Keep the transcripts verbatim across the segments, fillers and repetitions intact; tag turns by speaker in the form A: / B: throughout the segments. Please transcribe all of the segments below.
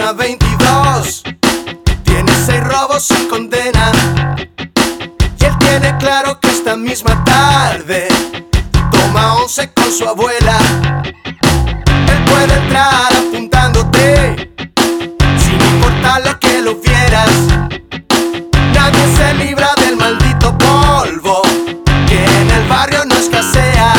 A: una veintidós. Tiene seis robos sin condena. Y él tiene claro que esta misma tarde toma once con su abuela. Él puede entrar apuntándote sin importar lo que lo vieras. Nadie se libra del maldito polvo que en el barrio no escasea.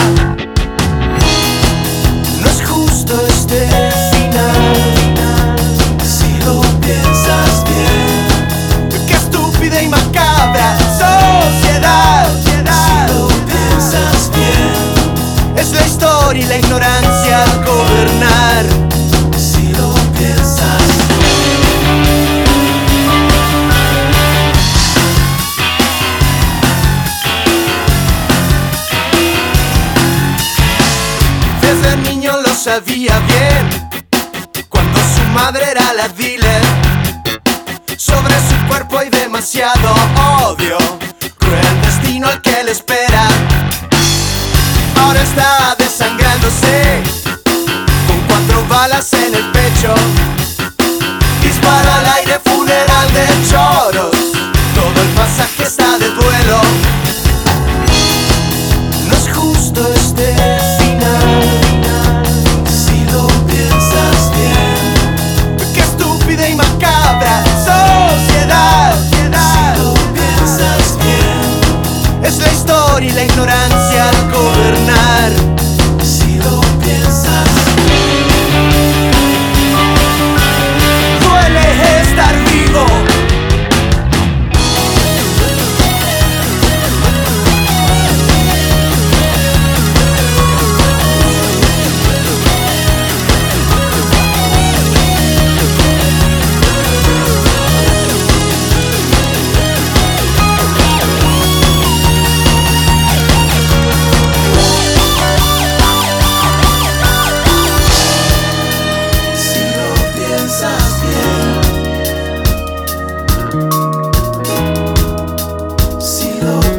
A: No es justo este final, si lo piensas bien. Qué estúpida y macabra sociedad, si lo piensas bien. Es la historia y la ignorancia al gobernar, si lo piensas sabía bien cuando su madre era la dealer. Sobre su cuerpo hay demasiado odio, cruel destino al que le espera. Ahora está desangrándose con cuatro balas en el pecho. Dispara al aire, funeral de choros, todo el pasaje está de duelo. No es justo este final, sociedad, si lo piensas bien. Es la historia y la ignorancia al gobernar, si lo piensas. Duele estar vivo. Si lo